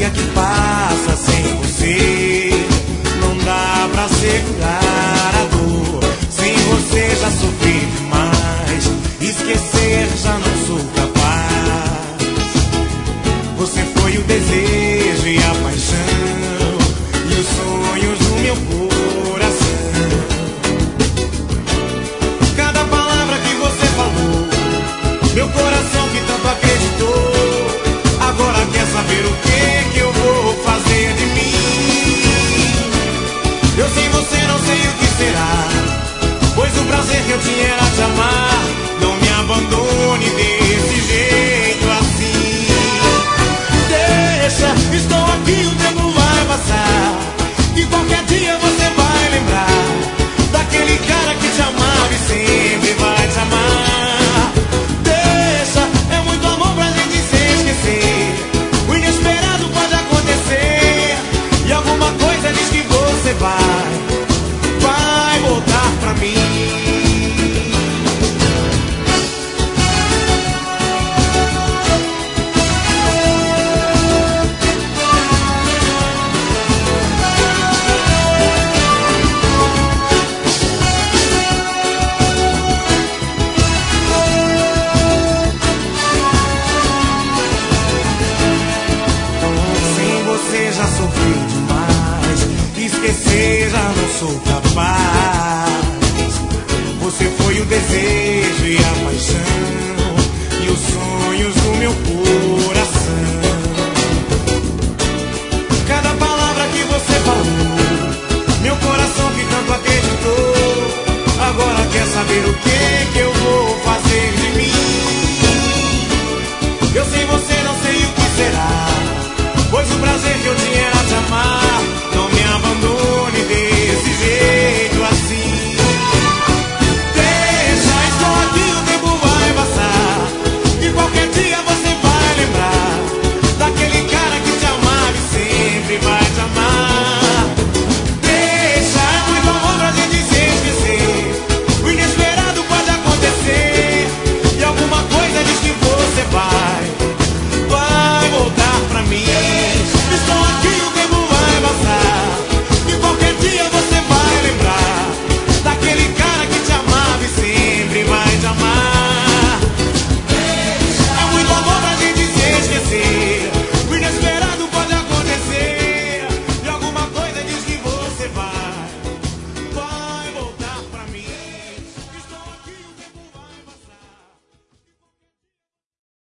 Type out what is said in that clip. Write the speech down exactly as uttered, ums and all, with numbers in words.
dia que passa sem você, não dá pra segurar a dor. Sem você já sofri demais, esquecer já não sou capaz. Você foi o desejo e a paixão e os sonhos do meu coração. Cada palavra que você falou, meu coração que tanto acreditou, agora quer saber o que que eu vou fazer de mim. Eu sem você não sei o que será, pois o prazer que eu tinha era te amar. Não me abandone desse jeito assim. Deixa, estou aqui, o tempo vai passar, e qualquer dia você vai lembrar daquele cara que te amava e sempre vai te amar. Deixa, é muito amor pra gente se esquecer. O inesperado pode acontecer, e alguma coisa diz que você vai, vai voltar pra mim. Já sofri demais, esquecer já não sou capaz.